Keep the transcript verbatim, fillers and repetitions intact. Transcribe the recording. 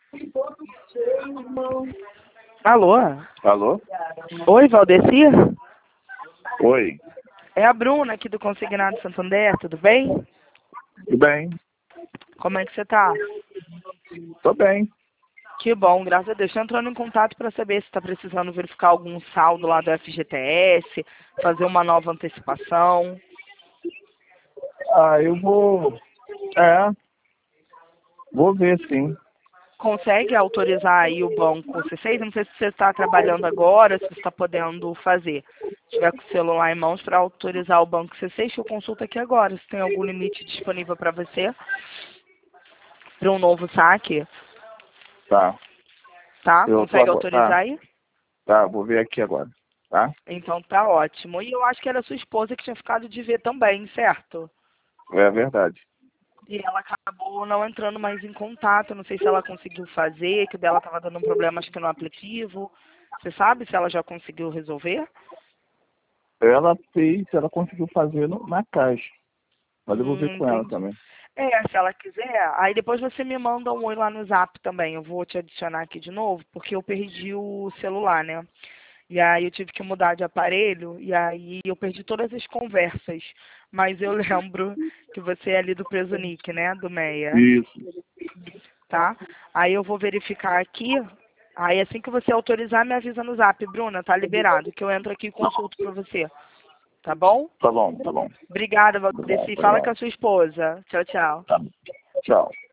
Alô? Alô? Oi, Valdeci? Oi. É a Bruna aqui do Consignado Santander, tudo bem? Tudo bem? Como é que você tá? Tô bem. Que bom, graças a Deus. Estou entrando em contato para saber se está precisando verificar algum saldo lá do F G T S, fazer uma nova antecipação. Ah, eu vou... É. Vou ver, sim. Consegue autorizar aí o banco C seis? Eu não sei se você está trabalhando agora, se você está podendo fazer. Se tiver com o celular em mãos para autorizar o banco C seis, eu consulto aqui agora. Se tem algum limite disponível para você, para um novo saque, Tá. tá? Eu tô Consegue agora. autorizar Tá. aí? Tá, vou ver aqui agora. Tá? Então tá ótimo. E eu acho que era sua esposa que tinha ficado de ver também, certo? É verdade. E ela acabou não entrando mais em contato. Não sei se ela conseguiu fazer, que o dela estava dando um problema, acho que no aplicativo. Você sabe se ela já conseguiu resolver? Ela fez, ela conseguiu fazer no- na caixa. Mas eu vou ver Hum, com ela entendi. também. É, se ela quiser, aí depois você me manda um oi lá no Zap também. Eu vou te adicionar aqui de novo, porque eu perdi o celular, né? E aí eu tive que mudar de aparelho, e aí eu perdi todas as conversas. Mas eu lembro que você é ali do Presunic, né? Do Meia, Isso. tá? Aí eu vou verificar aqui. Aí assim que você autorizar, me avisa no Zap. Bruna, tá liberado, que eu entro aqui e consulto pra você. Tá bom? Tá bom, tá bom. Obrigada, Obrigado, Valdeci. Fala com obrigado. a sua esposa. Tchau, tchau. Tá. Tchau.